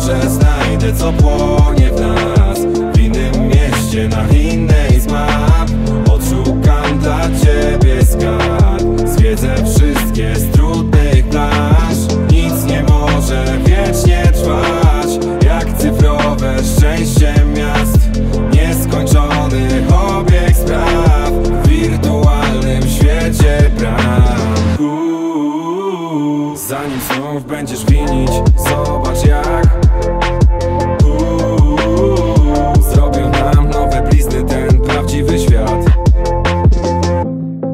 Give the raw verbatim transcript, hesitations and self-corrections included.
może znajdę, co płonie w nas. W innym mieście, na innej z map odszukam dla ciebie skarb. Zwiedzę wszystkie z trudnych plaż. Nic nie może wiecznie trwać, jak cyfrowe szczęście miast. Nieskończony obieg spraw w wirtualnym świecie bram. Uuu, zanim znów będziesz winić, zobacz jak